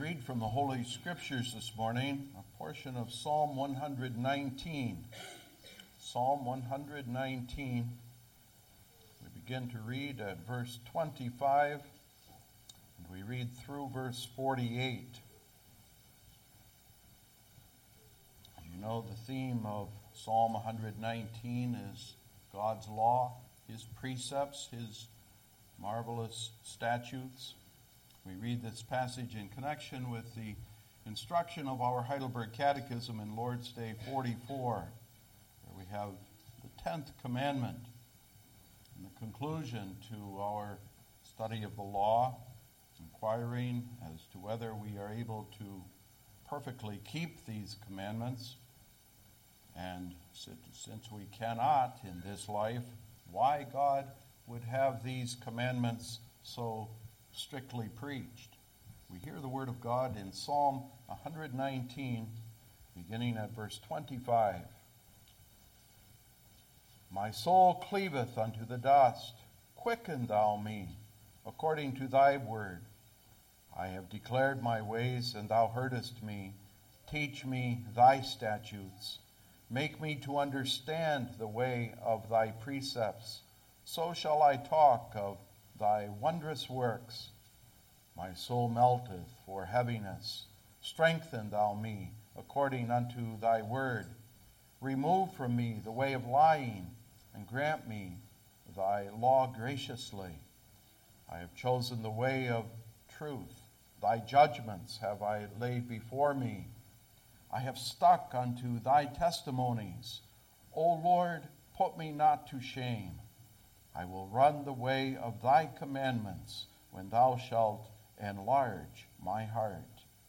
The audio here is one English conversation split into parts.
read from the Holy Scriptures this morning, a portion of Psalm 119. Psalm 119. We begin to read at verse 25, and we read through verse 48. As you know, the theme of Psalm 119 is God's law, His precepts, His marvelous statutes. We read this passage in connection with the instruction of our Heidelberg Catechism in Lord's Day 44, where we have the 10th commandment and the conclusion to our study of the law, inquiring as to whether we are able to perfectly keep these commandments. And since we cannot in this life, why God would have these commandments so strictly preached. We hear the word of God in Psalm 119, beginning at verse 25. My soul cleaveth unto the dust. Quicken thou me, according to thy word. I have declared my ways, and thou heardest me. Teach me thy statutes. Make me to understand the way of thy precepts. So shall I talk of thy wondrous works. My soul melteth for heaviness. Strengthen thou me according unto thy word. Remove from me the way of lying, and grant me thy law graciously. I have chosen the way of truth. Thy judgments have I laid before me. I have stuck unto thy testimonies. O Lord, put me not to shame. I will run the way of thy commandments when thou shalt enlarge my heart.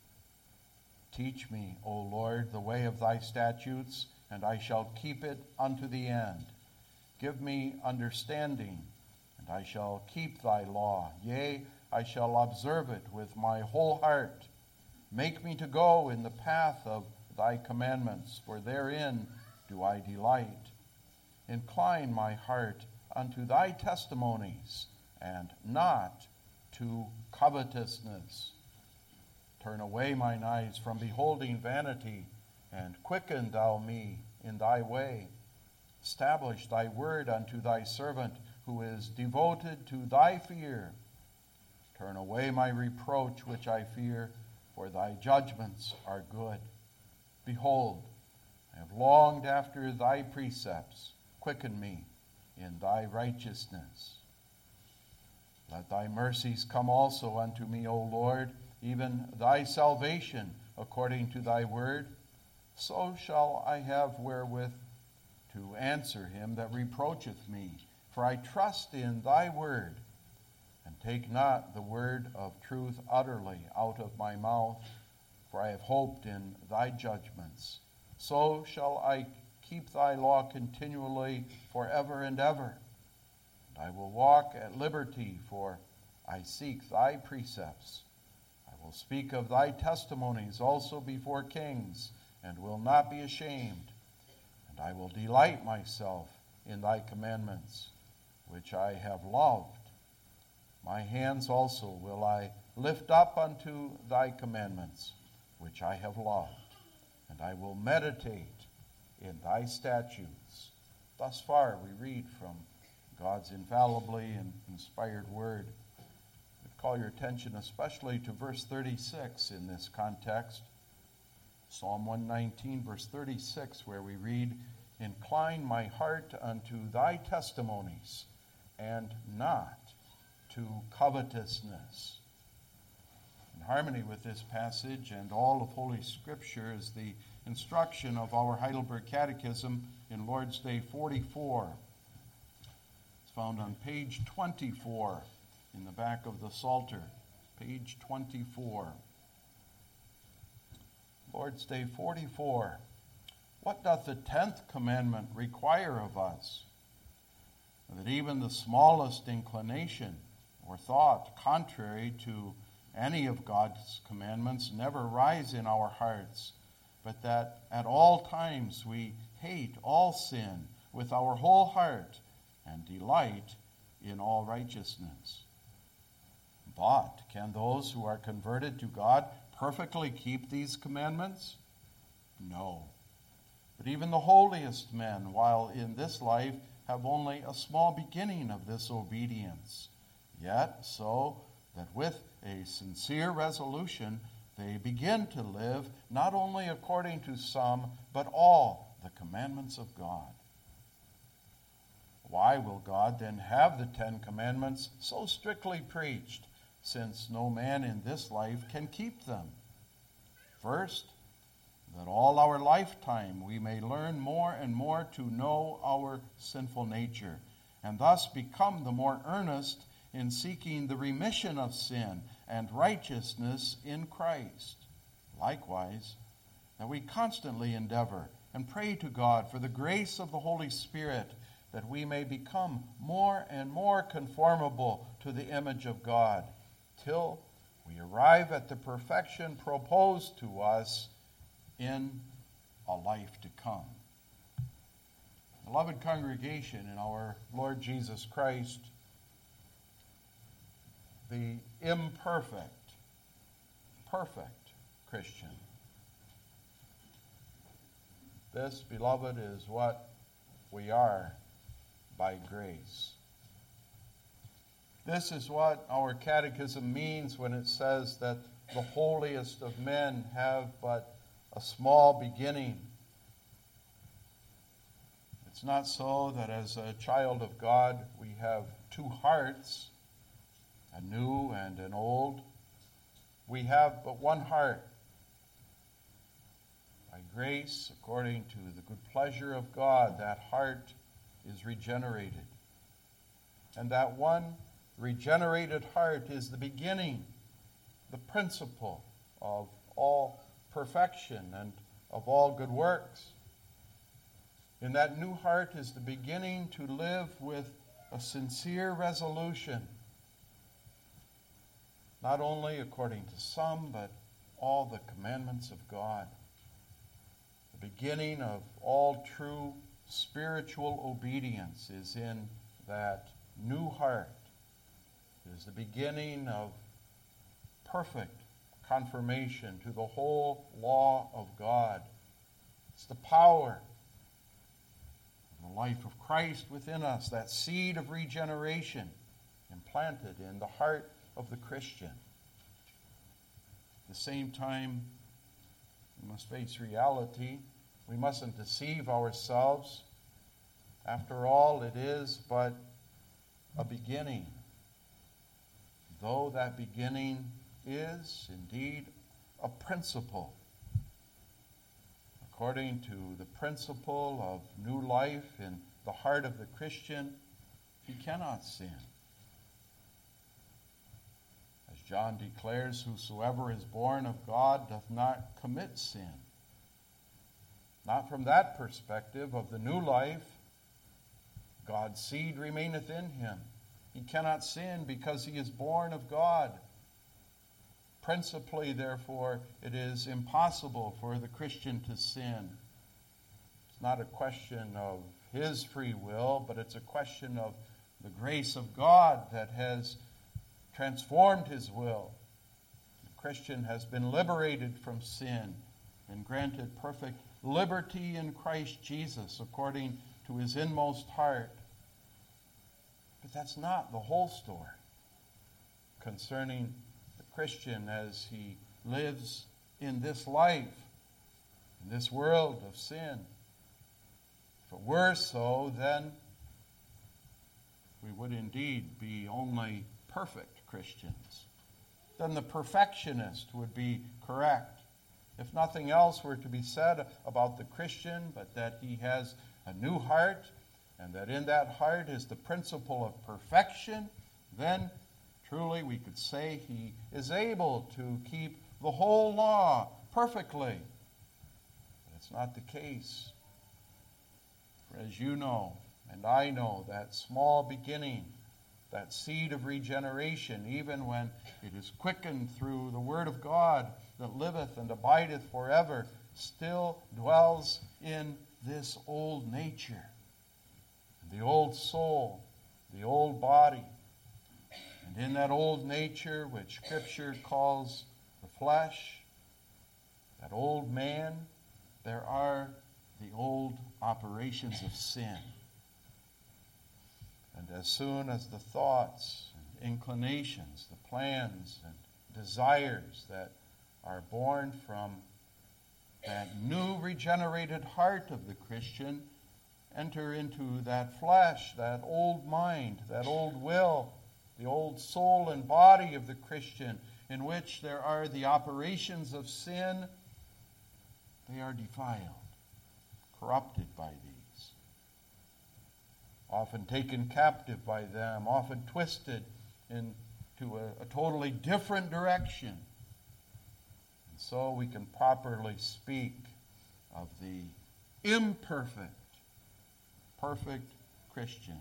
Teach me, O Lord, the way of thy statutes, and I shall keep it unto the end. Give me understanding, and I shall keep thy law. Yea, I shall observe it with my whole heart. Make me to go in the path of thy commandments, for therein do I delight. Incline my heart unto thy testimonies, and not to covetousness. Turn away mine eyes from beholding vanity, and quicken thou me in thy way. Establish thy word unto thy servant, who is devoted to thy fear. Turn away my reproach which I fear, for thy judgments are good. Behold, I have longed after thy precepts. Quicken me in thy righteousness. Let thy mercies come also unto me, O Lord, even thy salvation according to thy word. So shall I have wherewith to answer him that reproacheth me. For I trust in thy word, and take not the word of truth utterly out of my mouth. For I have hoped in thy judgments. So shall I keep thy law continually forever and ever. And I will walk at liberty, for I seek thy precepts. I will speak of thy testimonies also before kings, and will not be ashamed. And I will delight myself in thy commandments, which I have loved. My hands also will I lift up unto thy commandments, which I have loved. And I will meditate in thy statutes. Thus far we read from God's infallibly and inspired word. I'd call your attention especially to verse 36 in this context. Psalm 119, verse 36, where we read, Incline my heart unto thy testimonies, and not to covetousness. In harmony with this passage and all of Holy Scripture is the instruction of our Heidelberg Catechism in Lord's Day 44. It's found on page 24 in the back of the Psalter, page 24. Lord's Day 44. What doth the 10th commandment require of us? That even the smallest inclination or thought contrary to any of God's commandments never rise in our hearts, but that at all times we hate all sin with our whole heart and delight in all righteousness. But can those who are converted to God perfectly keep these commandments? No. But even the holiest men, while in this life, have only a small beginning of this obedience. Yet, so that with a sincere resolution, they begin to live not only according to some, but all the commandments of God. Why will God then have the 10 Commandments so strictly preached, since no man in this life can keep them? First, that all our lifetime we may learn more and more to know our sinful nature, and thus become the more earnest in seeking the remission of sin and righteousness in Christ. Likewise, that we constantly endeavor and pray to God for the grace of the Holy Spirit, that we may become more and more conformable to the image of God, till we arrive at the perfection proposed to us in a life to come. Beloved congregation in our Lord Jesus Christ, the imperfect, perfect Christian. This, beloved, is what we are by grace. This is what our catechism means when it says that the holiest of men have but a small beginning. It's not so that as a child of God we have two hearts, a new and an old. We have but one heart. By grace, according to the good pleasure of God, that heart is regenerated. And that one regenerated heart is the beginning, the principle of all perfection and of all good works. In that new heart is the beginning to live with a sincere resolution, not only according to some, but all the commandments of God. The beginning of all true spiritual obedience is in that new heart. It is the beginning of perfect confirmation to the whole law of God. It's the power of the life of Christ within us, that seed of regeneration implanted in the heart of the Christian. At the same time, we must face reality. We mustn't deceive ourselves. After all, it is but a beginning. Though that beginning is indeed a principle. According to the principle of new life in the heart of the Christian, he cannot sin. As John declares, whosoever is born of God doth not commit sin. Not from that perspective of the new life. God's seed remaineth in him. He cannot sin because he is born of God. Principally, therefore, it is impossible for the Christian to sin. It's not a question of his free will, but it's a question of the grace of God that has transformed his will. The Christian has been liberated from sin and granted perfect liberty in Christ Jesus according to his inmost heart. But that's not the whole story concerning the Christian as he lives in this life, in this world of sin. If it were so, then we would indeed be only perfect Christians. Then the perfectionist would be correct. If nothing else were to be said about the Christian, but that he has a new heart, and that in that heart is the principle of perfection, then truly we could say he is able to keep the whole law perfectly. But it's not the case. For as you know, and I know, that small beginning, that seed of regeneration, even when it is quickened through the Word of God that liveth and abideth forever, still dwells in this old nature, the old soul, the old body. And And in that old nature, which Scripture calls the flesh, that old man, there are the old operations of sin. And as soon as the thoughts and inclinations, the plans and desires that are born from that new regenerated heart of the Christian enter into that flesh, that old mind, that old will, the old soul and body of the Christian, in which there are the operations of sin, they are defiled, corrupted by these, often taken captive by them, often twisted into a totally different direction. And so we can properly speak of the imperfect, perfect Christian.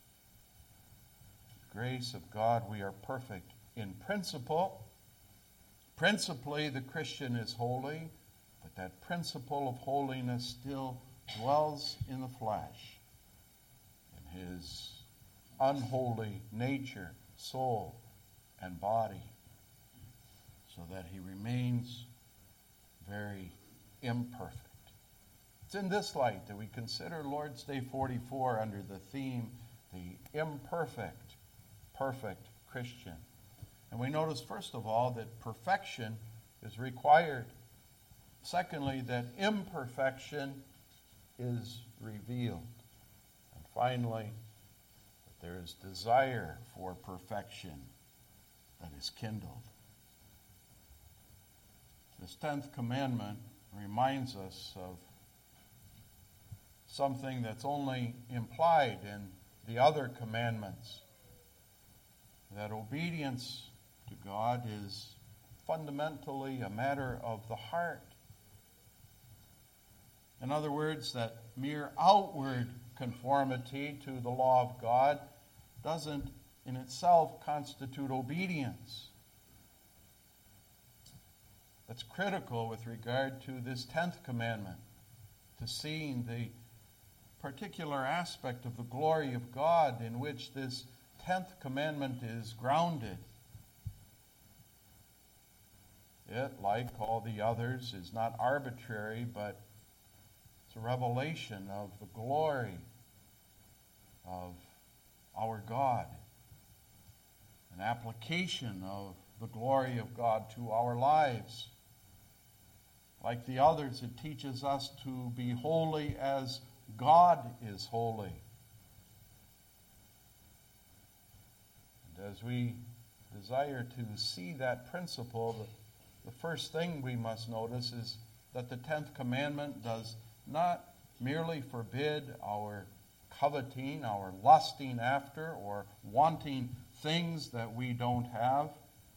The grace of God, we are perfect in principle. Principally, the Christian is holy, but that principle of holiness still dwells in the flesh, in his unholy nature, soul, and body, so that he remains very imperfect. It's in this light that we consider Lord's Day 44 under the theme, the imperfect, perfect Christian. And we notice, first of all, that perfection is required. Secondly, that imperfection is revealed. And finally, that there is desire for perfection that is kindled. This 10th commandment reminds us of something that's only implied in the other commandments, that obedience to God is fundamentally a matter of the heart. In other words, that mere outward conformity to the law of God doesn't in itself constitute obedience. That's critical with regard to this 10th commandment, to seeing the particular aspect of the glory of God in which this 10th commandment is grounded. It, like all the others, is not arbitrary, but it's a revelation of the glory of our God, an application of the glory of God to our lives. Like the others, it teaches us to be holy as God is holy. And as we desire to see that principle, the first thing we must notice is that the 10th commandment does not merely forbid our coveting, our lusting after, or wanting things that we don't have.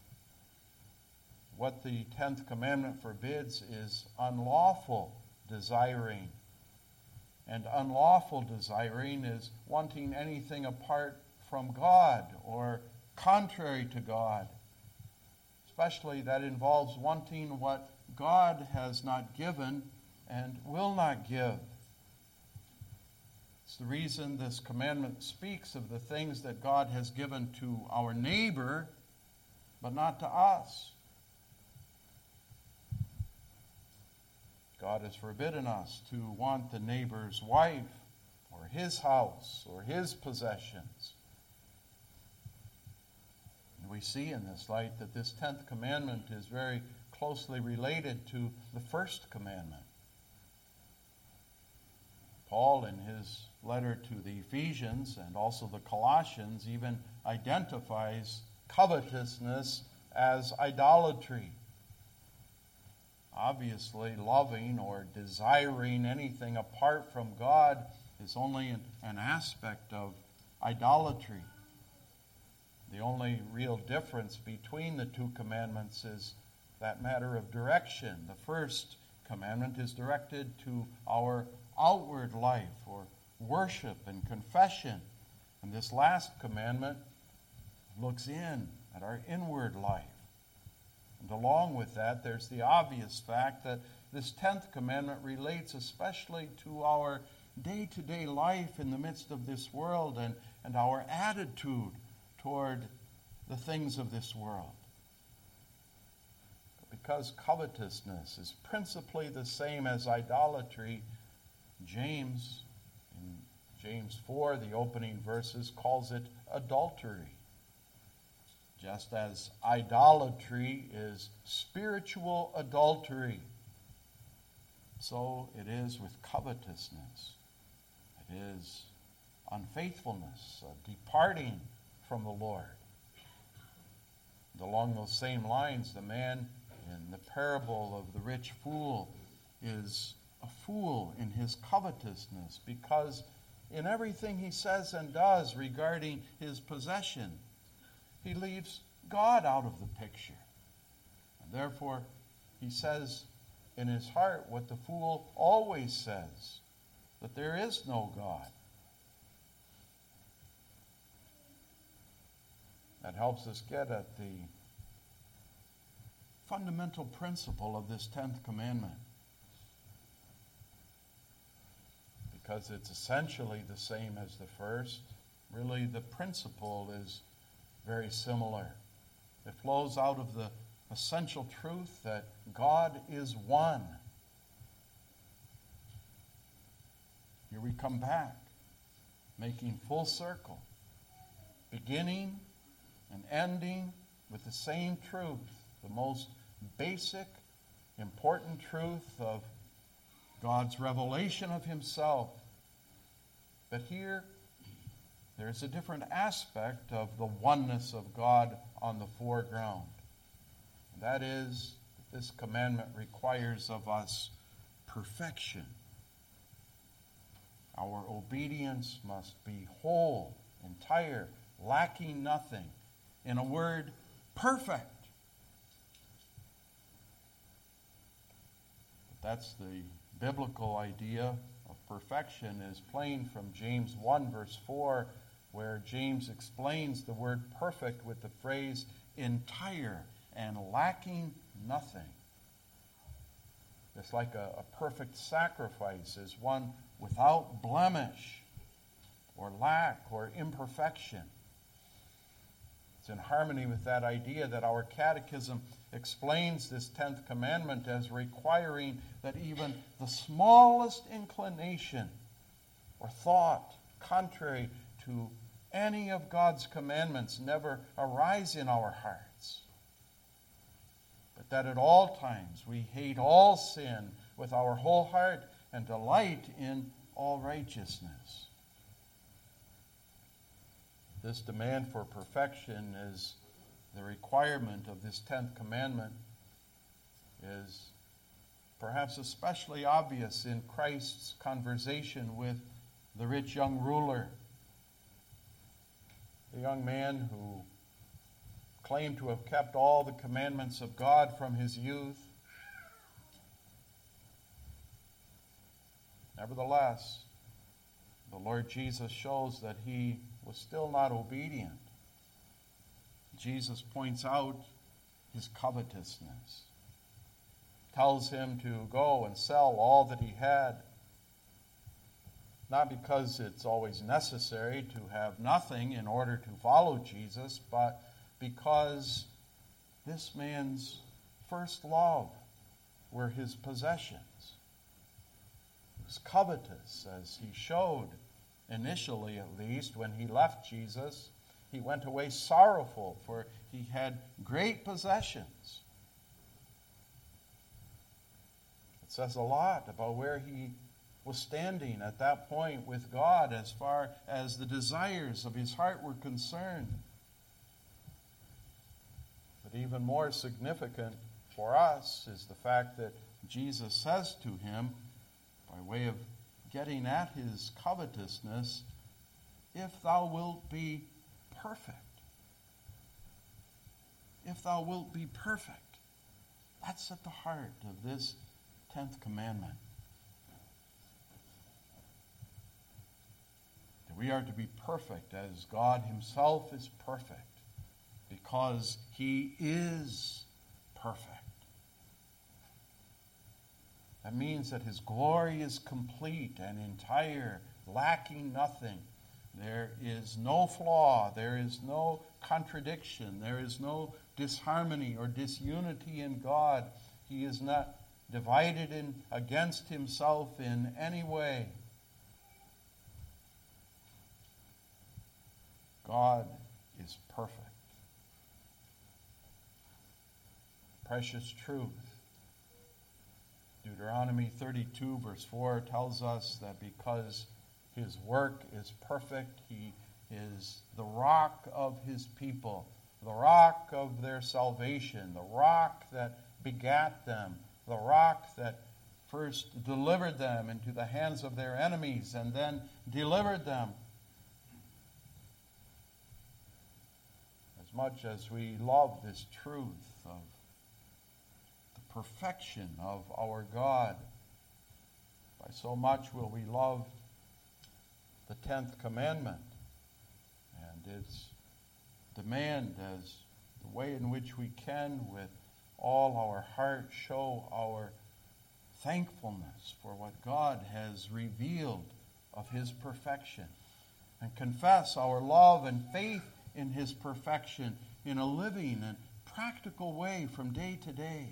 What the 10th commandment forbids is unlawful desiring. And unlawful desiring is wanting anything apart from God or contrary to God. Especially that involves wanting what God has not given and will not give. It's the reason this commandment speaks of the things that God has given to our neighbor, but not to us. God has forbidden us to want the neighbor's wife or his house or his possessions. And we see in this light that this 10th commandment is very closely related to the first commandment. Paul, in his letter to the Ephesians and also the Colossians, even identifies covetousness as idolatry. Obviously, loving or desiring anything apart from God is only an aspect of idolatry. The only real difference between the two commandments is that matter of direction. The first commandment is directed to our outward life or worship and confession. And this last commandment looks in at our inward life. And along with that, there's the obvious fact that this 10th commandment relates especially to our day-to-day life in the midst of this world and our attitude toward the things of this world. But because covetousness is principally the same as idolatry, James, in James 4, the opening verses, calls it adultery. Just as idolatry is spiritual adultery, so it is with covetousness. It is unfaithfulness, departing from the Lord. And along those same lines, the man in the parable of the rich fool is a fool in his covetousness, because in everything he says and does regarding his possession, he leaves God out of the picture. And therefore, he says in his heart what the fool always says, that there is no God. That helps us get at the fundamental principle of this 10th commandment, because it's essentially the same as the first. Really, the principle is very similar. It flows out of the essential truth that God is one. Here we come back, making full circle, beginning and ending with the same truth, the most basic, important truth of God's revelation of himself. But here, there's a different aspect of the oneness of God on the foreground. And that is that this commandment requires of us perfection. Our obedience must be whole, entire, lacking nothing. In a word, perfect. But that's the biblical idea of perfection, is plain from James 1 verse 4, where James explains the word perfect with the phrase entire and lacking nothing. Just like a perfect sacrifice is one without blemish or lack or imperfection. It's in harmony with that idea that our catechism explains this 10th commandment as requiring that even the smallest inclination or thought contrary to any of God's commandments never arise in our hearts, but that at all times we hate all sin with our whole heart and delight in all righteousness. This demand for perfection is the requirement of this 10th commandment, is perhaps especially obvious in Christ's conversation with the rich young ruler, the young man who claimed to have kept all the commandments of God from his youth. Nevertheless, the Lord Jesus shows that he was still not obedient. Jesus points out his covetousness, tells him to go and sell all that he had, not because it's always necessary to have nothing in order to follow Jesus, but because this man's first love were his possessions. He was covetous, as he showed initially, at least, when he left Jesus. He went away sorrowful, for he had great possessions. It says a lot about where he was standing at that point with God as far as the desires of his heart were concerned. But even more significant for us is the fact that Jesus says to him, by way of getting at his covetousness, if thou wilt be perfect. If thou wilt be perfect. That's at the heart of this 10th commandment. That we are to be perfect as God himself is perfect, because he is perfect. That means that his glory is complete and entire, lacking nothing. There is no flaw, there is no contradiction. There is no disharmony or disunity in God. He is not divided against himself in any way. God is perfect. Precious truth. Deuteronomy 32 verse 4 tells us that because his work is perfect, he is the rock of his people, the rock of their salvation, the rock that begat them, the rock that first delivered them into the hands of their enemies and then delivered them. As much as we love this truth of the perfection of our God, by so much will we love the 10th commandment and its demand as the way in which we can with all our heart show our thankfulness for what God has revealed of his perfection and confess our love and faith in his perfection in a living and practical way from day to day.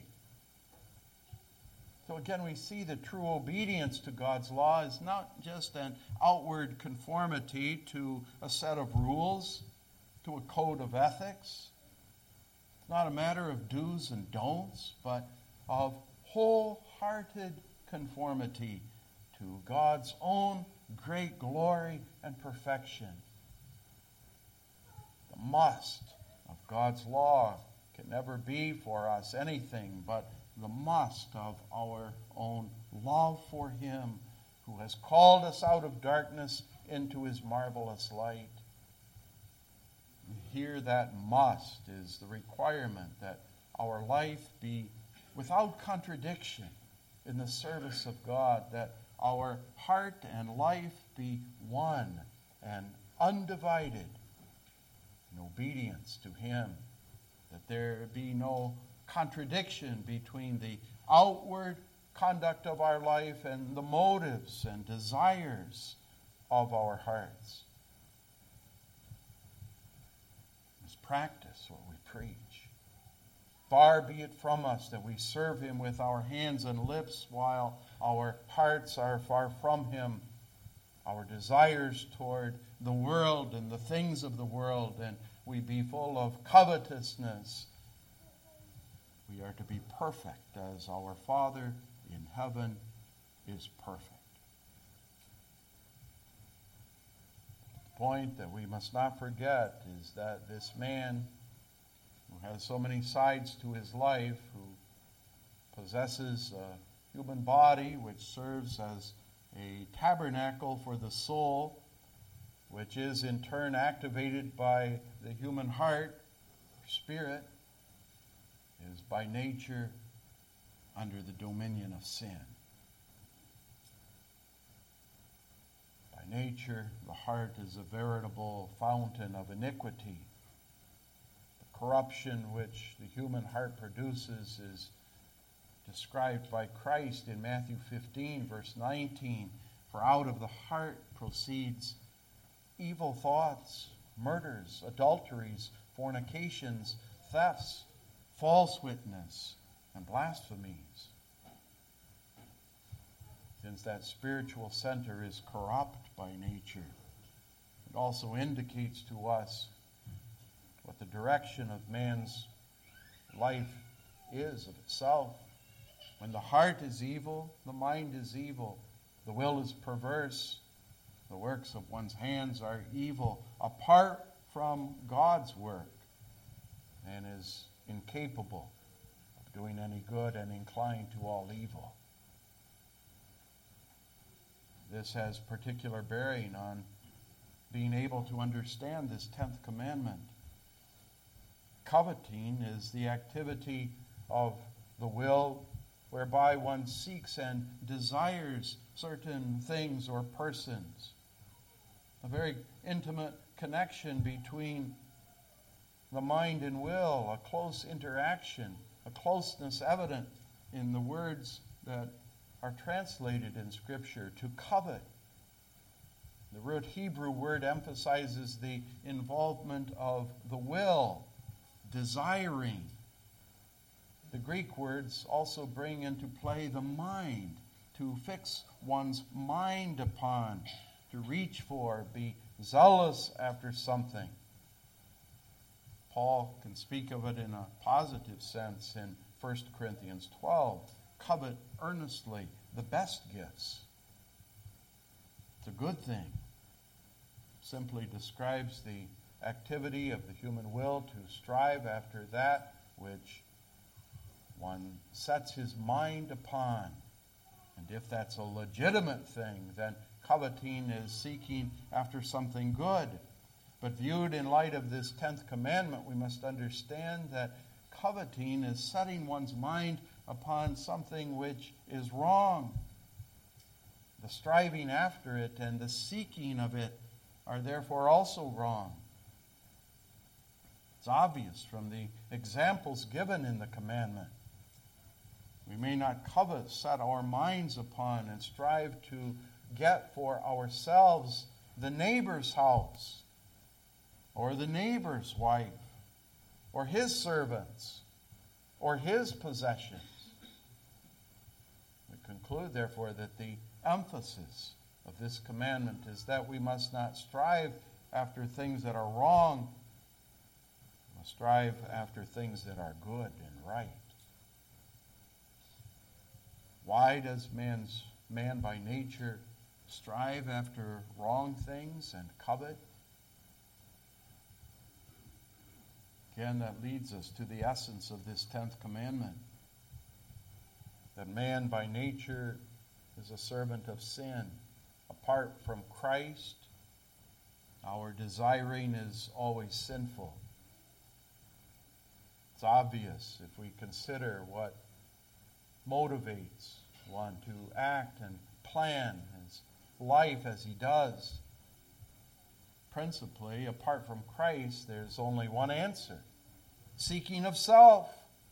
So again, we see that true obedience to God's law is not just an outward conformity to a set of rules, to a code of ethics. It's not a matter of do's and don'ts, but of wholehearted conformity to God's own great glory and perfection. The must of God's law can never be for us anything but the must of our own love for him who has called us out of darkness into his marvelous light. Here that must is the requirement that our life be without contradiction in the service of God, that our heart and life be one and undivided in obedience to him, that there be no contradiction between the outward conduct of our life and the motives and desires of our hearts. We must practice what we preach. Far be it from us that we serve him with our hands and lips while our hearts are far from him. Our desires toward the world and the things of the world, and we be full of covetousness. We are to be perfect as our Father in heaven is perfect. The point that we must not forget is that this man who has so many sides to his life, who possesses a human body which serves as a tabernacle for the soul, which is in turn activated by the human heart, spirit, is by nature under the dominion of sin. By nature, the heart is a veritable fountain of iniquity. The corruption which the human heart produces is described by Christ in Matthew 15, verse 19. For out of the heart proceeds evil thoughts, murders, adulteries, fornications, thefts, false witness, and blasphemies. Since that spiritual center is corrupt by nature, it also indicates to us what the direction of man's life is of itself. When the heart is evil, the mind is evil, the will is perverse, the works of one's hands are evil, apart from God's work, and is incapable of doing any good and inclined to all evil. This has particular bearing on being able to understand this 10th commandment. Coveting is the activity of the will whereby one seeks and desires certain things or persons. A very intimate connection between the mind and will, a close interaction, a closeness evident in the words that are translated in Scripture, to covet. The root Hebrew word emphasizes the involvement of the will, desiring. The Greek words also bring into play the mind, to fix one's mind upon, to reach for, be zealous after something. Paul can speak of it in a positive sense in 1 Corinthians 12. Covet earnestly the best gifts. It's a good thing. Simply describes the activity of the human will to strive after that which one sets his mind upon. And if that's a legitimate thing, then coveting is seeking after something good. But viewed in light of this 10th commandment, we must understand that coveting is setting one's mind upon something which is wrong. The striving after it and the seeking of it are therefore also wrong. It's obvious from the examples given in the commandment. We may not covet, set our minds upon, and strive to get for ourselves the neighbor's house, or the neighbor's wife, or his servants, or his possessions. We conclude, therefore, that the emphasis of this commandment is that we must not strive after things that are wrong. We must strive after things that are good and right. Why does man by nature strive after wrong things and covet? Again, that leads us to the essence of this 10th commandment. That man by nature is a servant of sin. Apart from Christ, our desiring is always sinful. It's obvious if we consider what motivates one to act and plan his life as he does. Principally, apart from Christ, there's only one answer: seeking of self.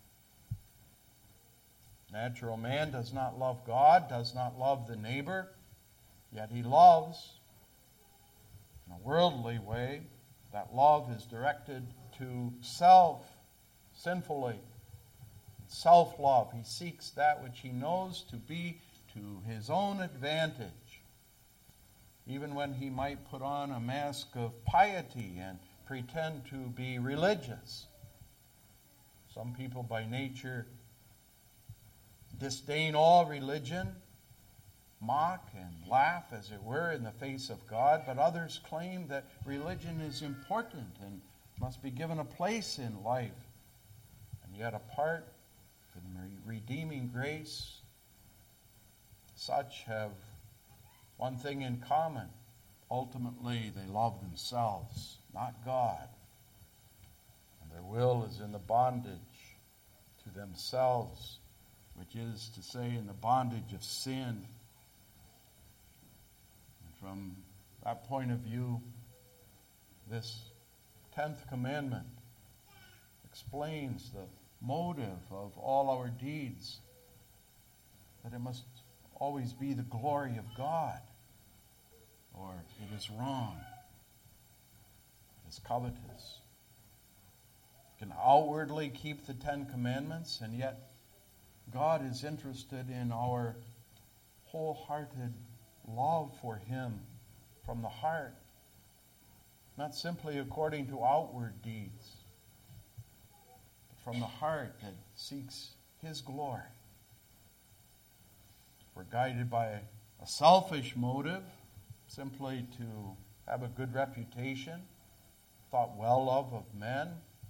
Natural man does not love God, does not love the neighbor, yet he loves. In a worldly way, that love is directed to self, sinfully. Self-love. He seeks that which he knows to be to his own advantage. Even when he might put on a mask of piety and pretend to be religious. Some people by nature disdain all religion, mock and laugh, as it were, in the face of God, but others claim that religion is important and must be given a place in life. And yet, apart from redeeming grace, such have one thing in common. Ultimately, they love themselves, not God. And their will is in the bondage to themselves, which is to say, in the bondage of sin. And from that point of view, this 10th commandment explains the motive of all our deeds, that it must always be the glory of God, or it is wrong. It is covetous. You can outwardly keep the 10 commandments, and yet God is interested in our wholehearted love for him from the heart, not simply according to outward deeds, from the heart that seeks his glory. We're guided by a selfish motive, simply to have a good reputation, thought well of men.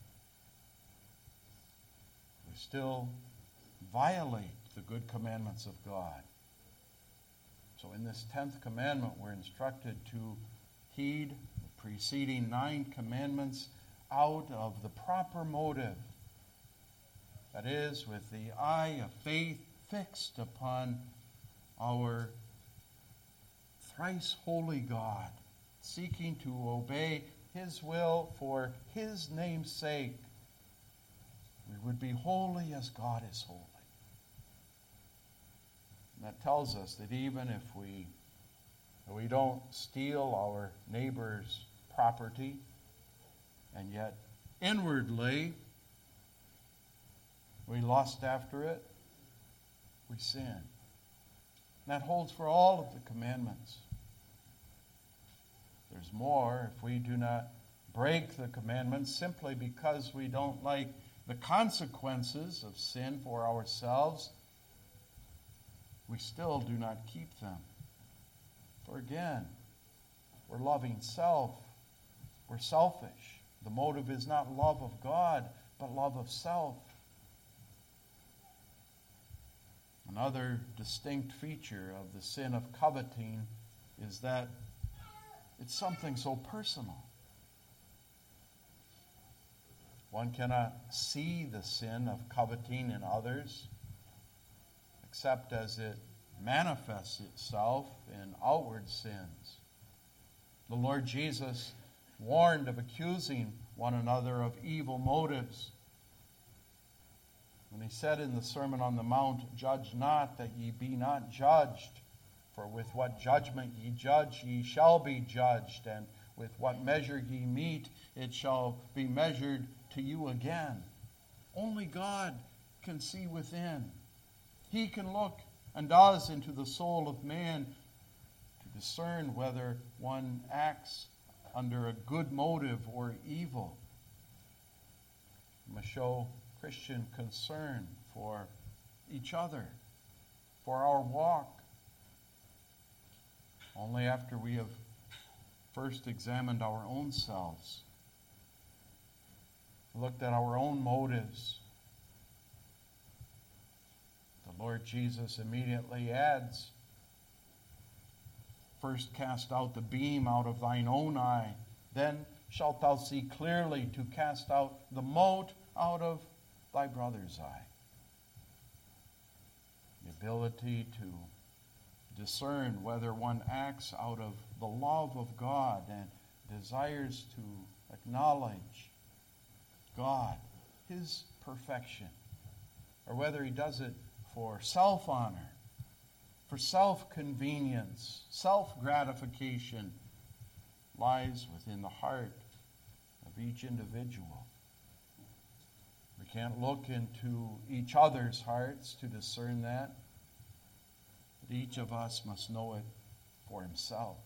We still violate the good commandments of God. So in this 10th commandment, we're instructed to heed the preceding 9 commandments out of the proper motive. That is, with the eye of faith fixed upon our thrice holy God, seeking to obey his will for his name's sake. We would be holy as God is holy. And that tells us that even if we We don't steal our neighbor's property, and yet inwardly we lust after it, we sin. And that holds for all of the commandments. There's more. If we do not break the commandments simply because we don't like the consequences of sin for ourselves, we still do not keep them. For again, we're loving self. We're selfish. The motive is not love of God, but love of self. Another distinct feature of the sin of coveting is that it's something so personal. One cannot see the sin of coveting in others except as it manifests itself in outward sins. The Lord Jesus warned of accusing one another of evil motives when he said in the Sermon on the Mount, "Judge not, that ye be not judged. For with what judgment ye judge, ye shall be judged. And with what measure ye mete, it shall be measured to you again." Only God can see within. He can look, and does, into the soul of man to discern whether one acts under a good motive or evil. We must show Christian concern for each other, for our walk. Only after we have first examined our own selves, looked at our own motives, the Lord Jesus immediately adds, "First cast out the beam out of thine own eye, then shalt thou see clearly to cast out the mote out of thy brother's eye." The ability to discern whether one acts out of the love of God and desires to acknowledge God, His perfection, or whether he does it for self-honor, for self-convenience, self-gratification, lies within the heart of each individual. We can't look into each other's hearts to discern that, but each of us must know it for himself.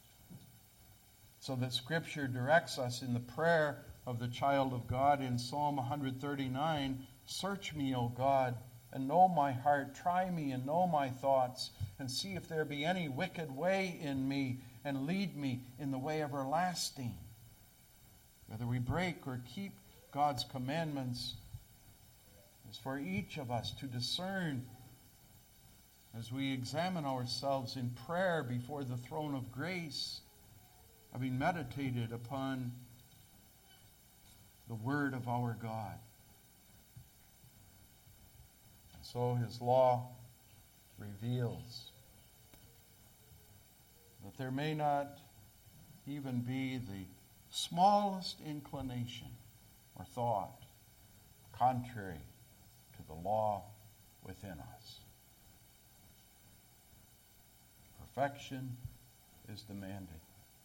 So that Scripture directs us in the prayer of the child of God in Psalm 139, "Search me, O God, and know my heart. Try me and know my thoughts, and see if there be any wicked way in me, and lead me in the way everlasting." Whether we break or keep God's commandments is for each of us to discern as we examine ourselves in prayer before the throne of grace, having meditated upon the Word of our God. And so His law reveals that there may not even be the smallest inclination or thought contrary to the law within us. Perfection is demanded.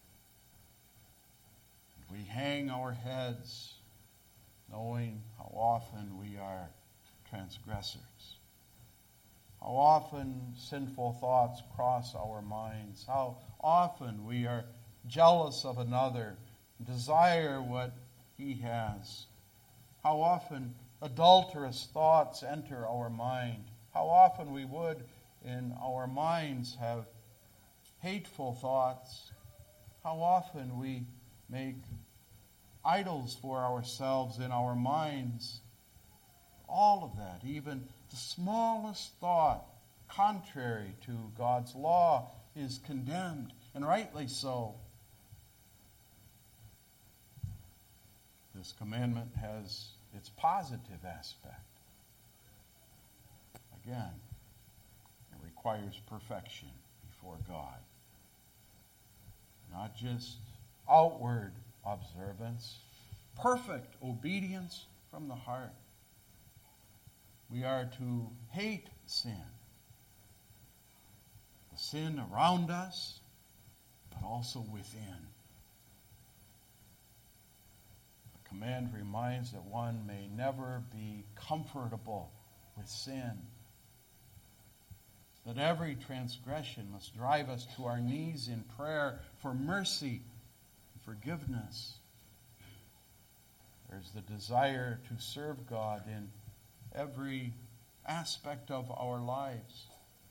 We hang our heads knowing how often we are transgressors, how often sinful thoughts cross our minds, how often we are jealous of another, desire what he has, how often adulterous thoughts enter our mind, how often we would in our minds have hateful thoughts, how often we make idols for ourselves in our minds. All of that, even the smallest thought contrary to God's law, is condemned, and rightly so. This commandment has its positive aspect. Again, it requires perfection before God. Not just outward observance, perfect obedience from the heart. We are to hate sin. The sin around us, but also within. The command reminds that one may never be comfortable with sin, that every transgression must drive us to our knees in prayer for mercy and forgiveness. There's the desire to serve God in every aspect of our lives,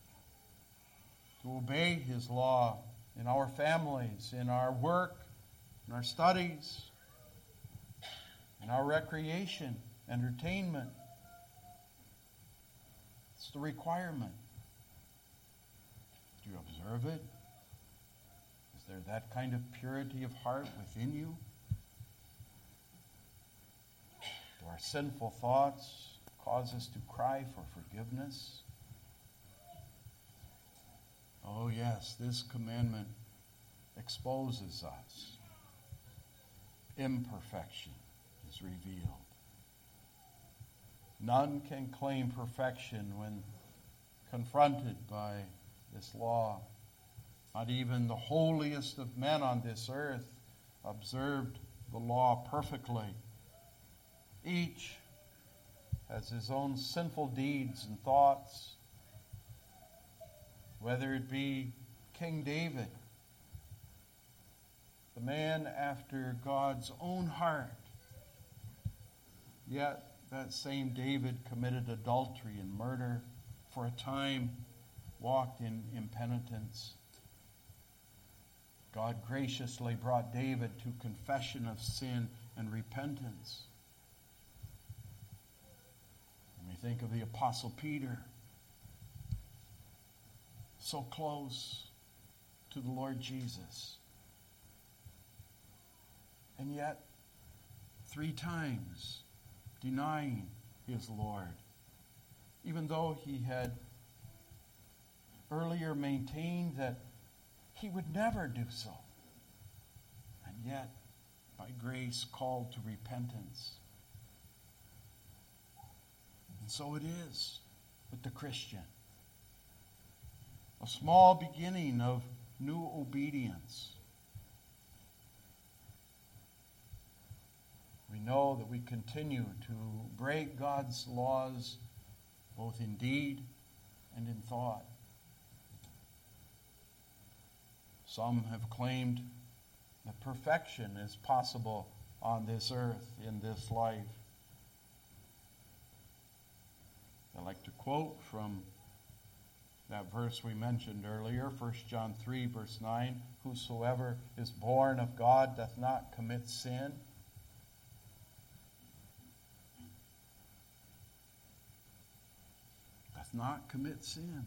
to obey His law in our families, in our work, in our studies, in our recreation, entertainment. It's the requirement. Do you observe it? Is there that kind of purity of heart within you? Do our sinful thoughts cause us to cry for forgiveness? Oh yes, this commandment exposes us. Imperfection is revealed. None can claim perfection when confronted by this law. Not even the holiest of men on this earth observed the law perfectly. Each has his own sinful deeds and thoughts, whether it be King David, the man after God's own heart. Yet that same David committed adultery and murder, for a time walked in impenitence. God graciously brought David to confession of sin and repentance. And we think of the Apostle Peter, so close to the Lord Jesus. And yet, 3 times denying his Lord, even though he had earlier maintained that he would never do so. And yet, by grace, called to repentance. And so it is with the Christian. A small beginning of new obedience. We know that we continue to break God's laws both in deed and in thought. Some have claimed that perfection is possible on this earth, in this life. I like to quote from that verse we mentioned earlier, 1 John 3, verse 9, "Whosoever is born of God doth not commit sin." Doth not commit sin.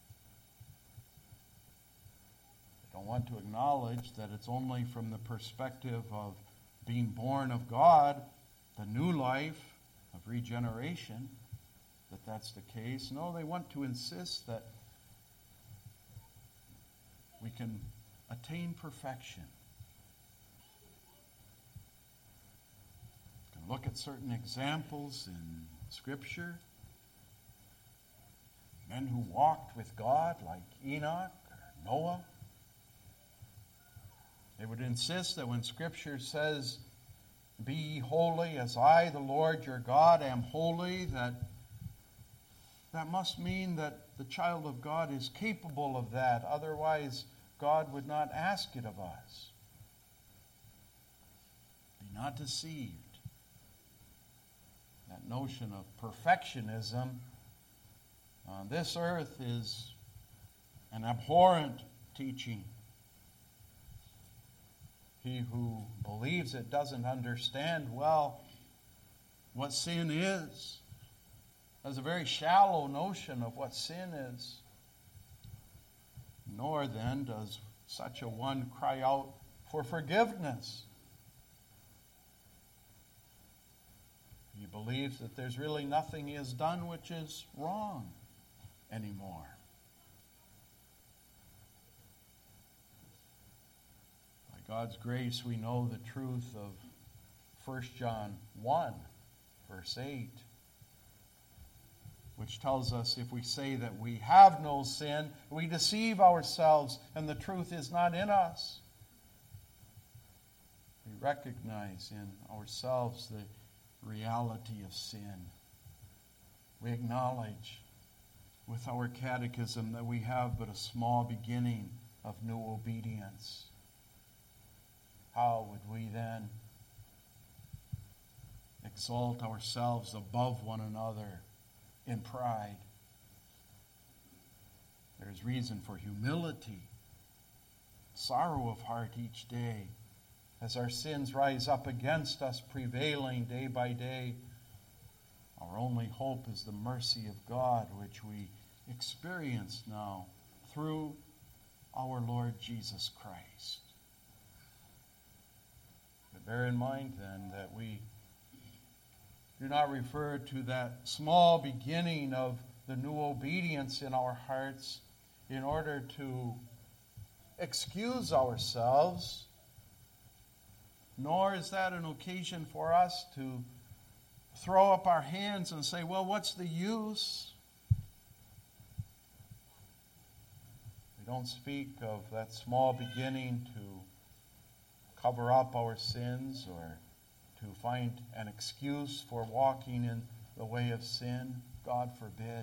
I don't want to acknowledge that it's only from the perspective of being born of God, the new life of regeneration, that that's the case. No, they want to insist that we can attain perfection. We can look at certain examples in Scripture. Men who walked with God, like Enoch or Noah. They would insist that when Scripture says, "Be ye holy as I, the Lord your God, am holy," that must mean that the child of God is capable of that. Otherwise, God would not ask it of us. Be not deceived. That notion of perfectionism on this earth is an abhorrent teaching. He who believes it doesn't understand well what sin is. Has a very shallow notion of what sin is. Nor then does such a one cry out for forgiveness. He believes that there's really nothing he has done which is wrong anymore. By God's grace, we know the truth of 1 John 1, verse 8. which tells us if we say that we have no sin, we deceive ourselves and the truth is not in us. We recognize in ourselves the reality of sin. We acknowledge with our catechism that we have but a small beginning of new obedience. How would we then exalt ourselves above one another in pride? There is reason for humility, sorrow of heart each day, as our sins rise up against us, prevailing day by day. Our only hope is the mercy of God, which we experience now through our Lord Jesus Christ. But bear in mind then that we do not refer to that small beginning of the new obedience in our hearts in order to excuse ourselves, nor is that an occasion for us to throw up our hands and say, well, what's the use? We don't speak of that small beginning to cover up our sins or to find an excuse for walking in the way of sin. God forbid.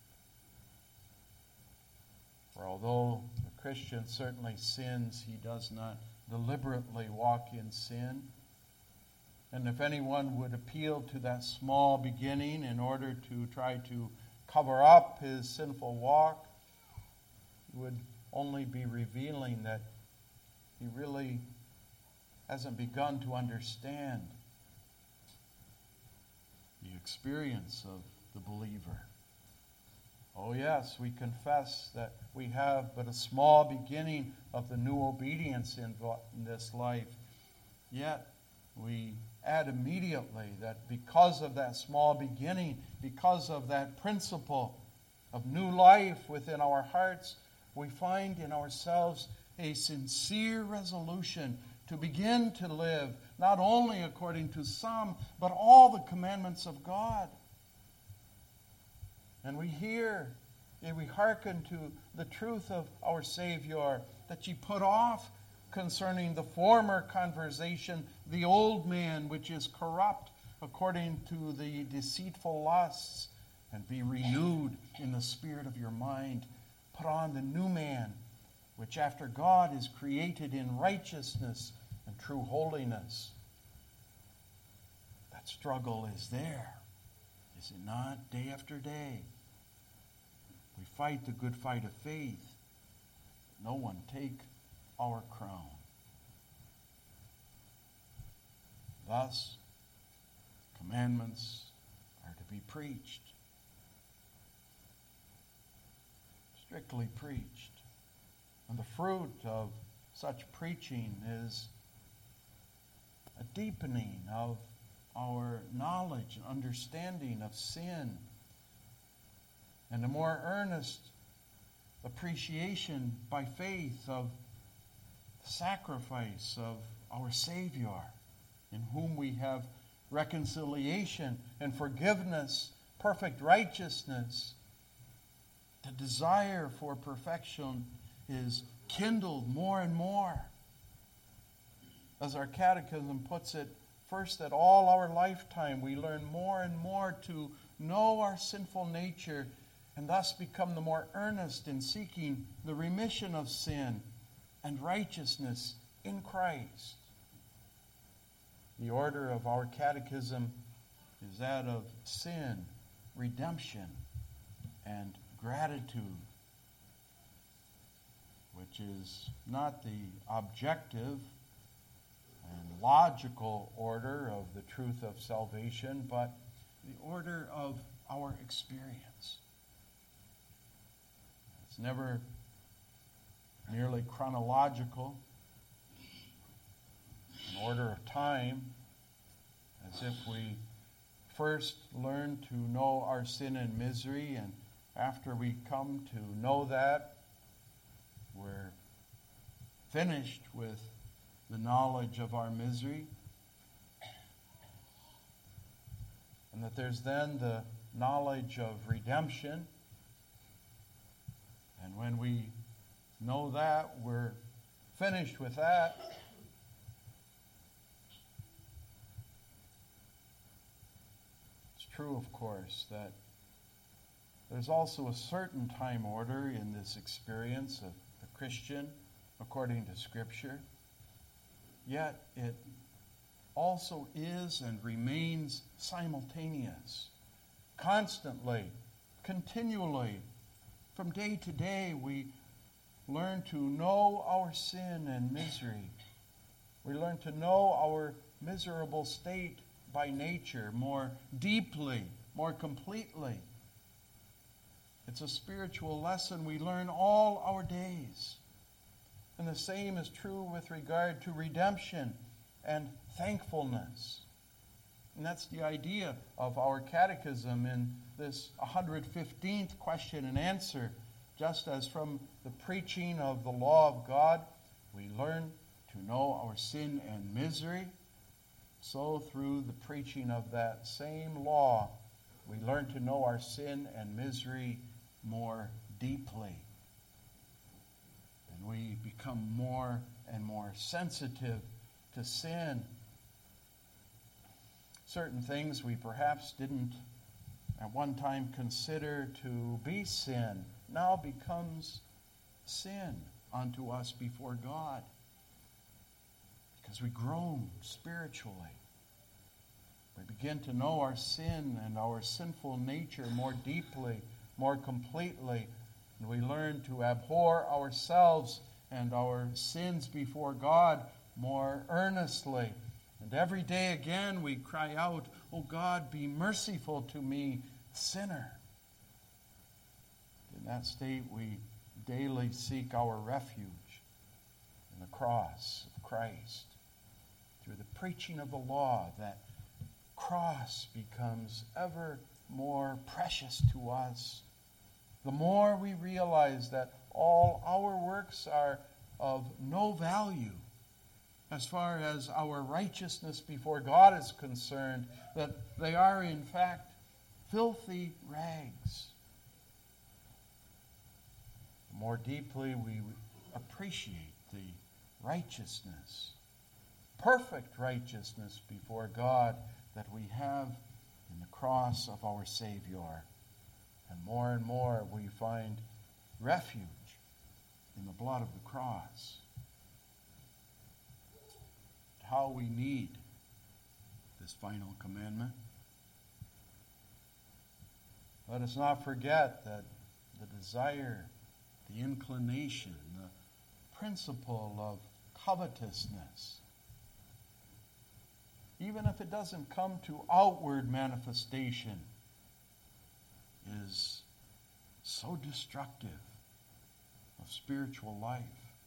For although the Christian certainly sins, he does not deliberately walk in sin. And if anyone would appeal to that small beginning in order to try to cover up his sinful walk, he would only be revealing that he really hasn't begun to understand the experience of the believer. Oh yes, we confess that we have but a small beginning of the new obedience in this life. Yet we add immediately that because of that small beginning, because of that principle of new life within our hearts, we find in ourselves a sincere resolution to begin to live not only according to some, but all the commandments of God. And we hear and we hearken to the truth of our Savior, that ye put off concerning the former conversation the old man which is corrupt according to the deceitful lusts, and be renewed in the spirit of your mind. Put on the new man, which after God is created in righteousness and true holiness. That struggle is there, is it not? Day after day. We fight the good fight of faith. No one take our crown. Thus, commandments are to be preached. Strictly preached. And the fruit of such preaching is a deepening of our knowledge and understanding of sin, and a more earnest appreciation by faith of the sacrifice of our Savior, in whom we have reconciliation and forgiveness, perfect righteousness. The desire for perfection is kindled more and more. As our catechism puts it, first, that all our lifetime we learn more and more to know our sinful nature, and thus become the more earnest in seeking the remission of sin and righteousness in Christ. The order of our catechism is that of sin, redemption, and gratitude, which is not the objective and logical order of the truth of salvation, but the order of our experience. It's never merely chronological, an order of time, as if we first learn to know our sin and misery, and after we come to know that, we're finished with the knowledge of our misery. And that there's then the knowledge of redemption. And when we know that, we're finished with that. It's true, of course, that there's also a certain time order in this experience of the Christian according to Scripture. Yet it also is and remains simultaneous. Constantly, continually, from day to day, we learn to know our sin and misery. We learn to know our miserable state by nature more deeply, more completely. It's a spiritual lesson we learn all our days. And the same is true with regard to redemption and thankfulness. And that's the idea of our catechism in this 115th question and answer. Just as from the preaching of the law of God, we learn to know our sin and misery, so through the preaching of that same law, we learn to know our sin and misery more deeply. And we become more and more sensitive to sin. Certain things we perhaps didn't at one time consider to be sin now becomes sin unto us before God, because we grow spiritually. We begin to know our sin and our sinful nature more deeply, more completely, and we learn to abhor ourselves and our sins before God more earnestly. And every day again we cry out, "O God, be merciful to me, sinner." In that state we daily seek our refuge in the cross of Christ. Through the preaching of the law, that cross becomes ever more precious to us. The more we realize that all our works are of no value as far as our righteousness before God is concerned, that they are in fact filthy rags. The more deeply we appreciate the righteousness, perfect righteousness before God that we have in the cross of our Savior. And more we find refuge in the blood of the cross. How we need this final commandment. Let us not forget that the desire, the inclination, the principle of covetousness, even if it doesn't come to outward manifestation, is so destructive of spiritual life.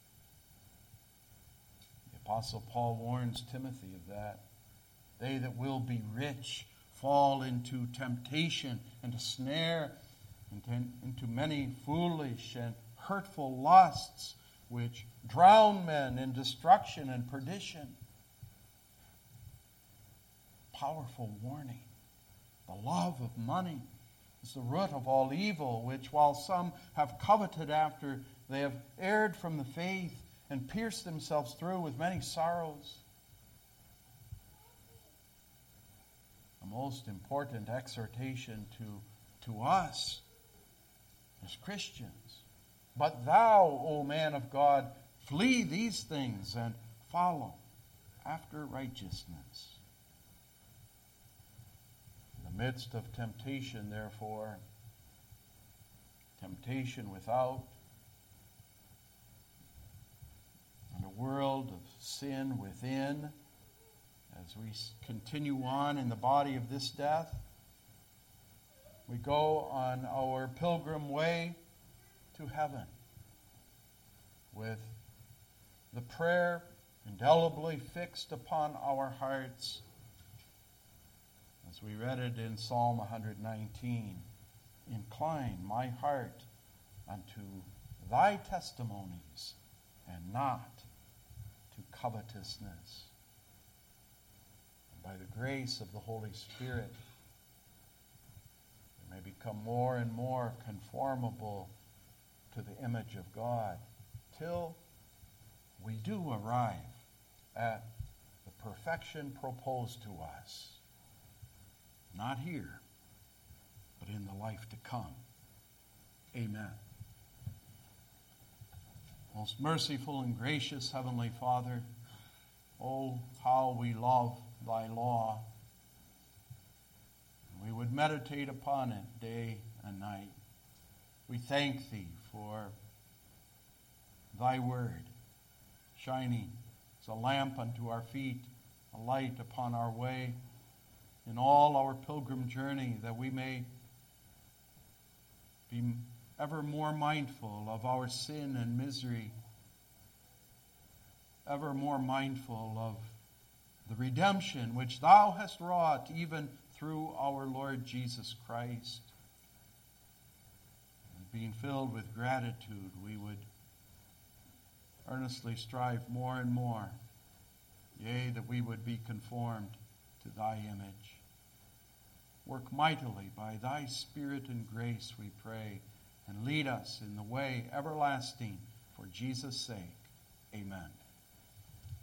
The Apostle Paul warns Timothy of that. They that will be rich fall into temptation and a snare, and into many foolish and hurtful lusts, which drown men in destruction and perdition. Powerful warning. The love of money is the root of all evil, which while some have coveted after, they have erred from the faith and pierced themselves through with many sorrows. The most important exhortation to us as Christians. But thou, O man of God, flee these things and follow after righteousness. In the midst of temptation, therefore, temptation without, and a world of sin within, as we continue on in the body of this death, we go on our pilgrim way to heaven with the prayer indelibly fixed upon our hearts, as we read it in Psalm 119. Incline my heart unto thy testimonies, and not to covetousness. And by the grace of the Holy Spirit, may become more and more conformable to the image of God, till we do arrive at the perfection proposed to us, not here, but in the life to come. Amen. Most merciful and gracious Heavenly Father, oh, how we love thy law. We would meditate upon it day and night. We thank thee for thy word, shining as a lamp unto our feet, a light upon our way, in all our pilgrim journey, that we may be ever more mindful of our sin and misery, ever more mindful of the redemption which thou hast wrought even through our Lord Jesus Christ. And being filled with gratitude, we would earnestly strive more and more, yea, that we would be conformed to thy image. Work mightily by thy Spirit and grace, we pray, and lead us in the way everlasting for Jesus' sake. Amen.